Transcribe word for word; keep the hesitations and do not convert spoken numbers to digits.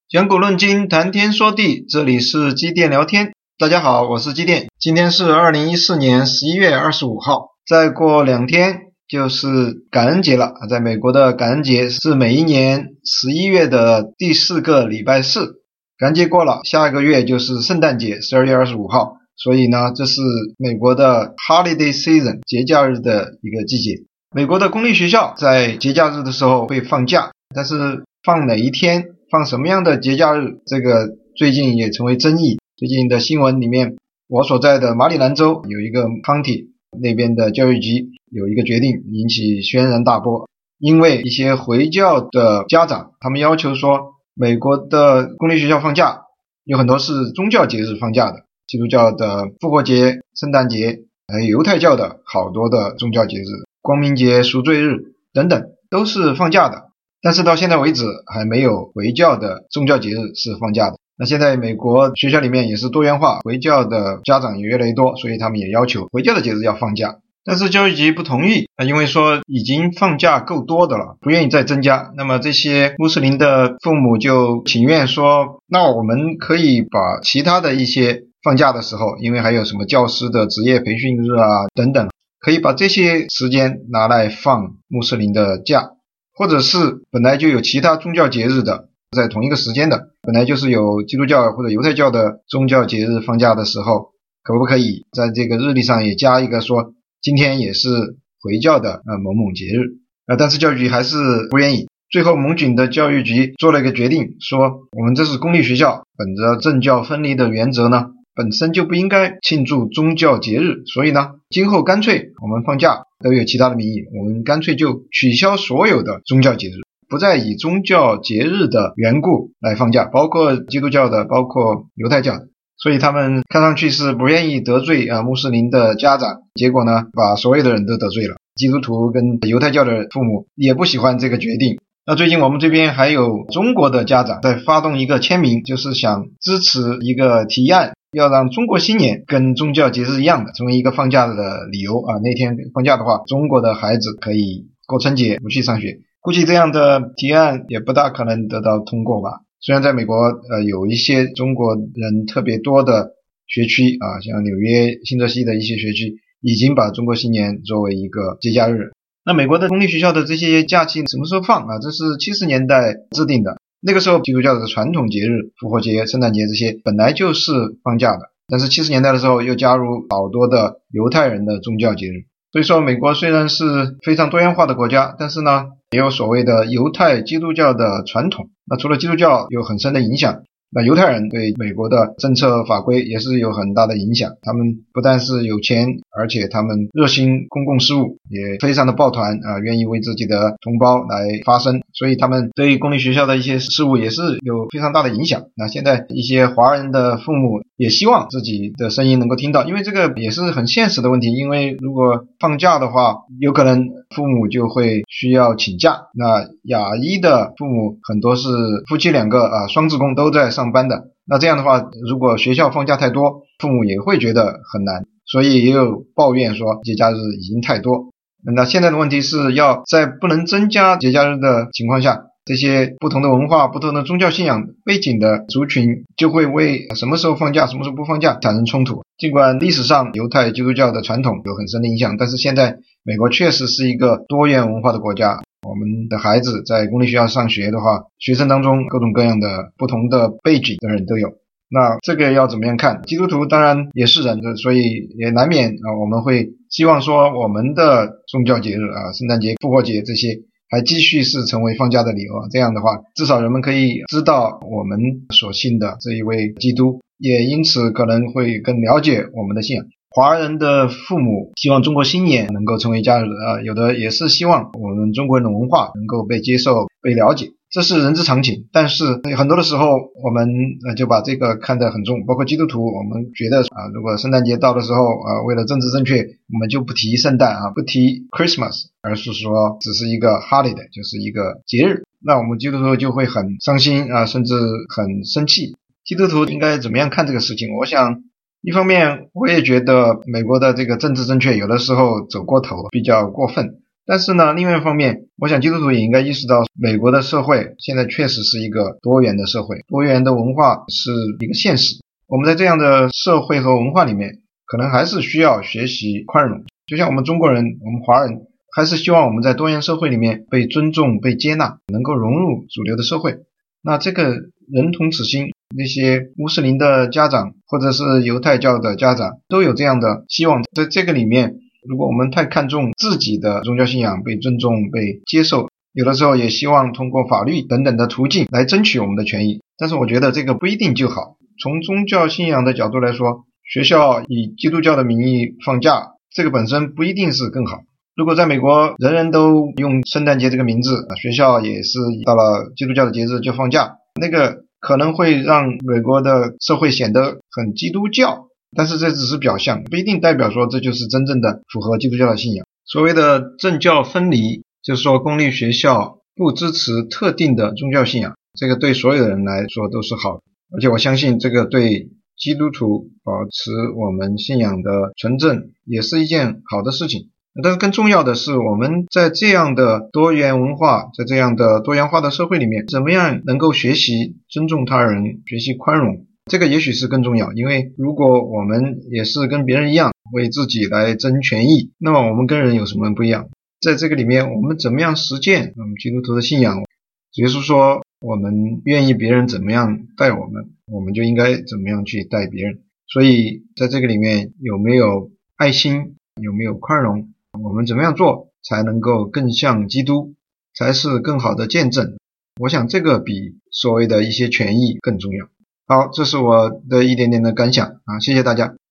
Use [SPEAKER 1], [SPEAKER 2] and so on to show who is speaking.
[SPEAKER 1] 讲古论今，谈天说地，这里是机电聊天。大家好，我是机电。今天是二零一四年十一月二十五号，再过两天就是感恩节了。在美国的感恩节是每一年十一月的第四个礼拜四，感恩节过了，下一个月就是圣诞节，十二月二十五号。所以呢，这是美国的 holiday season 节假日的一个季节。美国的公立学校在节假日的时候会放假，但是放哪一天，放什么样的节假日，这个最近也成为争议。最近的新闻里面，我所在的马里兰州有一个 county 那边的教育局有一个决定，引起轩然大波。因为一些回教的家长，他们要求说，美国的公立学校放假有很多是宗教节日放假的，基督教的复活节、圣诞节，还有犹太教的好多的宗教节日，光明节、赎罪日等等都是放假的。但是到现在为止还没有回教的宗教节日是放假的。那现在美国学校里面也是多元化，回教的家长也越来越多，所以他们也要求回教的节日要放假。但是教育局不同意，因为说已经放假够多的了，不愿意再增加。那么这些穆斯林的父母就请愿说，那我们可以把其他的一些放假的时候，因为还有什么教师的职业培训日啊等等，可以把这些时间拿来放穆斯林的假，或者是本来就有其他宗教节日的，在同一个时间的，本来就是有基督教或者犹太教的宗教节日放假的时候，可不可以在这个日历上也加一个说今天也是回教的呃某某节日。呃，但是教育局还是不愿意。最后蒙郡的教育局做了一个决定，说我们这是公立学校，本着政教分离的原则呢，本身就不应该庆祝宗教节日，所以呢，今后干脆我们放假都有其他的名义，我们干脆就取消所有的宗教节日，不再以宗教节日的缘故来放假，包括基督教的，包括犹太教的。所以他们看上去是不愿意得罪啊穆斯林的家长，结果呢，把所有的人都得罪了。基督徒跟犹太教的父母也不喜欢这个决定。那最近我们这边还有中国的家长在发动一个签名，就是想支持一个提案，要让中国新年跟宗教节日一样的成为一个放假的理由啊。那天放假的话，中国的孩子可以过春节不去上学。估计这样的提案也不大可能得到通过吧。虽然在美国呃有一些中国人特别多的学区啊，像纽约、新泽西的一些学区已经把中国新年作为一个节假日。那美国的公立学校的这些假期什么时候放啊？这是七十年代制定的。那个时候基督教的传统节日，复活节、圣诞节这些本来就是放假的，但是七十年代的时候又加入好多的犹太人的宗教节日。所以说美国虽然是非常多元化的国家，但是呢也有所谓的犹太基督教的传统。那除了基督教有很深的影响，那犹太人对美国的政策法规也是有很大的影响。他们不但是有钱，而且他们热心公共事务，也非常的抱团啊，愿意为自己的同胞来发声。所以他们对公立学校的一些事务也是有非常大的影响。那现在一些华人的父母也希望自己的声音能够听到，因为这个也是很现实的问题。因为如果放假的话，有可能父母就会需要请假。那亚裔的父母很多是夫妻两个啊，双职工都在上班的。那这样的话，如果学校放假太多，父母也会觉得很难，所以也有抱怨说节假日已经太多。那现在的问题是要在不能增加节假日的情况下，这些不同的文化、不同的宗教信仰背景的族群就会为什么时候放假、什么时候不放假产生冲突。尽管历史上犹太基督教的传统有很深的影响，但是现在美国确实是一个多元文化的国家。我们的孩子在公立学校上学的话，学生当中各种各样的不同的背景的人都有。那这个要怎么样看？基督徒当然也是人的，所以也难免啊，我们会希望说我们的宗教节日啊，圣诞节、复活节这些还继续是成为放假的理由啊。这样的话，至少人们可以知道我们所信的这一位基督，也因此可能会更了解我们的信仰。华人的父母希望中国新年能够成为假日啊，有的也是希望我们中国人的文化能够被接受、被了解，这是人之常情。但是很多的时候我们就把这个看得很重，包括基督徒，我们觉得啊，如果圣诞节到的时候啊，为了政治正确，我们就不提圣诞啊，不提 Christmas， 而是说只是一个 holiday， 就是一个节日，那我们基督徒就会很伤心啊，甚至很生气。基督徒应该怎么样看这个事情？我想一方面我也觉得美国的这个政治正确有的时候走过头，比较过分。 但是呢，另外一方面，我想基督徒也应该意识到，美国的社会现在确实是一个多元的社会，多元的文化是一个现实。我们在这样的社会和文化里面，可能还是需要学习宽容。就像我们中国人，我们华人还是希望我们在多元社会里面被尊重、被接纳，能够融入主流的社会。那这个人同此心，那些穆斯林的家长或者是犹太教的家长都有这样的希望。在这个里面，如果我们太看重自己的宗教信仰被尊重、被接受，有的时候也希望通过法律等等的途径来争取我们的权益，但是我觉得这个不一定就好。从宗教信仰的角度来说，学校以基督教的名义放假，这个本身不一定是更好。如果在美国人人都用圣诞节这个名字，学校也是到了基督教的节日就放假，那个可能会让美国的社会显得很基督教，但是这只是表象，不一定代表说这就是真正的符合基督教的信仰。所谓的政教分离，就是说公立学校不支持特定的宗教信仰，这个对所有人来说都是好的，而且我相信这个对基督徒保持我们信仰的纯正也是一件好的事情。但是更重要的是，我们在这样的多元文化，在这样的多元化的社会里面，怎么样能够学习尊重他人，学习宽容，这个也许是更重要。因为如果我们也是跟别人一样为自己来争权益，那么我们跟人有什么不一样？在这个里面，我们怎么样实践我们基督徒的信仰？主耶稣说，我们愿意别人怎么样待我们，我们就应该怎么样去待别人。所以在这个里面，有没有爱心，有没有宽容，我们怎么样做才能够更像基督，才是更好的见证。我想这个比所谓的一些权益更重要。好，这是我的一点点的感想啊，谢谢大家。